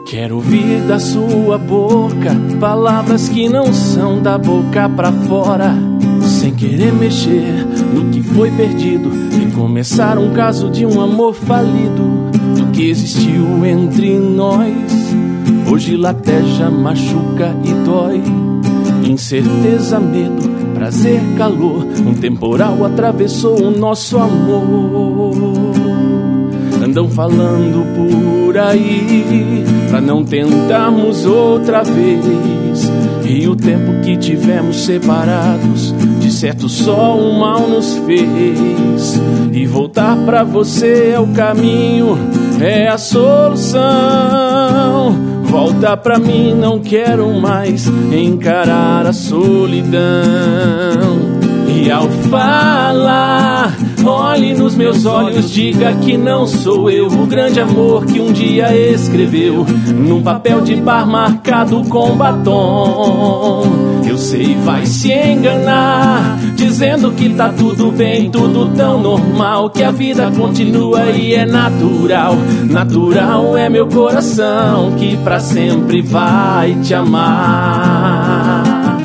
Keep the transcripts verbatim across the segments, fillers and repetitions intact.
Quero ouvir da sua boca palavras que não são da boca pra fora, sem querer mexer no que foi perdido, recomeçar um caso de um amor falido. Do que existiu entre nós, hoje lateja, machuca e dói. Incerteza, medo, prazer, calor, um temporal atravessou o nosso amor. Andam falando por aí pra não tentarmos outra vez, e o tempo que tivemos separados, de certo só o mal nos fez. E voltar pra você é o caminho, é a solução. Volta pra mim, não quero mais encarar a solidão. E ao falar, olhe nos meus olhos, diga que não sou eu o grande amor que um dia escreveu num papel de bar marcado com batom. Eu sei, vai se enganar, dizendo que tá tudo bem, tudo tão normal, que a vida continua e é natural. Natural é meu coração que pra sempre vai te amar.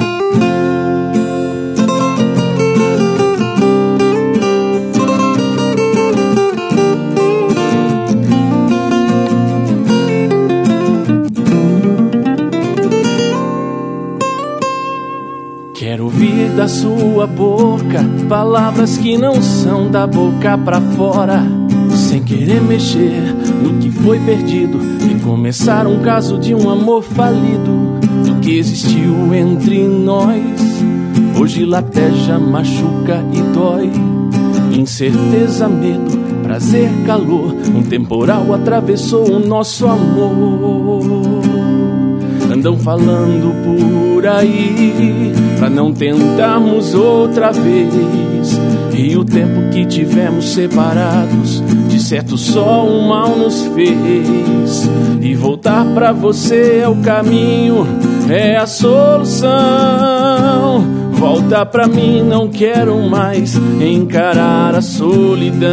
Quero ouvir da sua boca palavras que não são da boca pra fora, sem querer mexer no que foi perdido, recomeçar um caso de um amor falido. Do que existiu entre nós, hoje lateja, machuca e dói. Incerteza, medo, prazer, calor, um temporal atravessou o nosso amor. Andam falando por aí pra não tentarmos outra vez, e o tempo que tivemos separados, de certo só o mal nos fez. E voltar pra você é o caminho, é a solução. Volta pra mim, não quero mais encarar a solidão.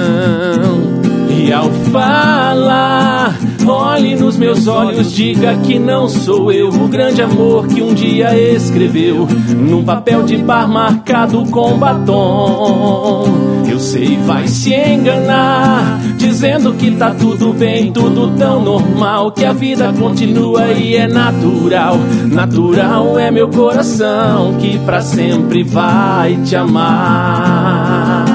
E ao falar, olhe nos meus olhos, diga que não sou eu o grande amor que um dia escreveu num papel de bar marcado com batom. Eu sei, vai se enganar, dizendo que tá tudo bem, tudo tão normal, que a vida continua e é natural. Natural é meu coração que pra sempre vai te amar.